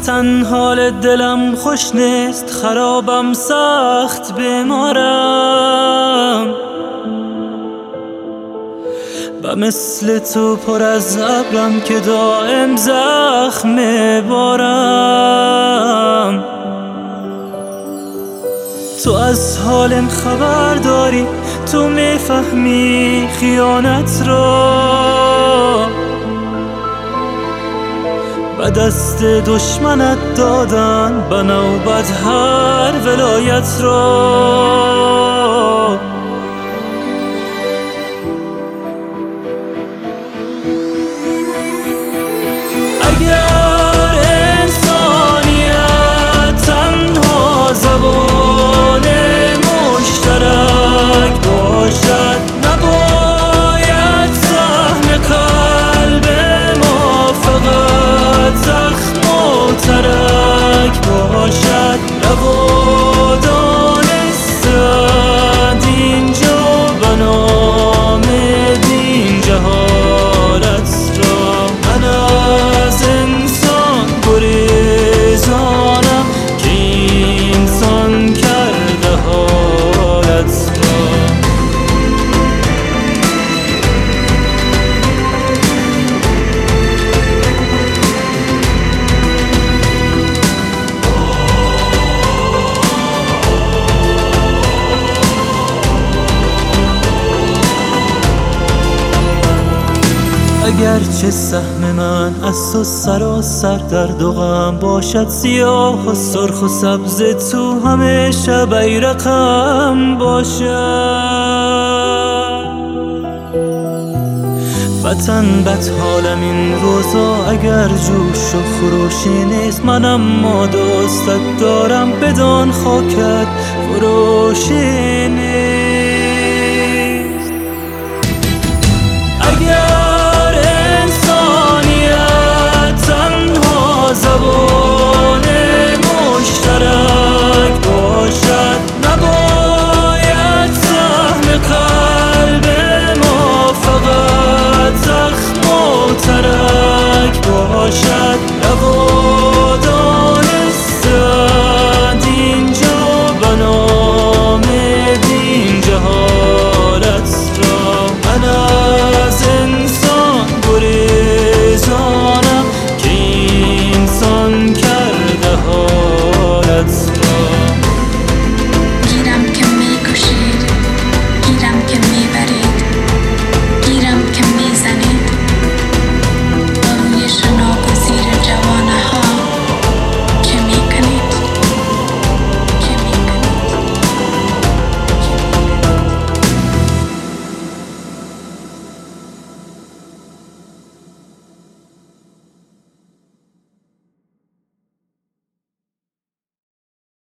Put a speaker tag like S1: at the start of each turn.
S1: وطن حال دلم خوش نیست، خرابم سخت بیمارم و مثل تو پر از ابرم که دائم زخم میبارم. تو از حالم خبر داری، تو میفهمی خیانت را و دست دشمنت دادن به نوبت هر ولایت را. اگر انسانیت تنها زبان مشترک باشد، نباید سهم قلب ما فقط زخم و ترک باشد. روا دانستند اینجا به نام دین جهالت را. من از انسان گریزانم که انسان کرده حالت را. اگرچه سهم من از تو سراسر درد و غم باشد، سیاه و سرخ و سبز تو همیشه بیرقم باشد. وطن بدحالم این روزا، اگر جوش و خروشی نیست، من اما دوستت دارم بدان خاکت فروشی نیست.